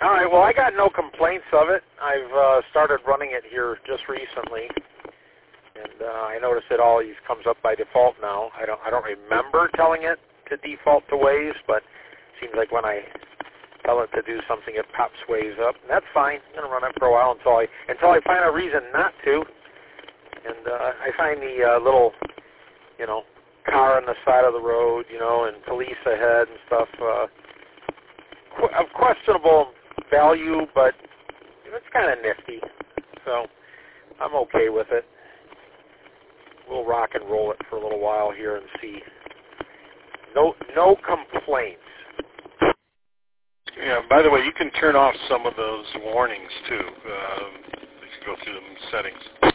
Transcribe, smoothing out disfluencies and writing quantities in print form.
All right, well, I got no complaints of it. I've started running it here just recently, and I notice it always comes up by default now. I don't remember telling it to default to Waze, but it seems like when I tell it to do something, it pops Waze up, and that's fine. I'm going to run it for a while until I find a reason not to. And I find the little, car on the side of the road, and police ahead and stuff of questionable value, but it's kind of nifty, so I'm okay with it. We'll rock and roll it for a little while here and see. No complaints. Yeah, by the way, you can turn off some of those warnings, too. You can go through them in settings.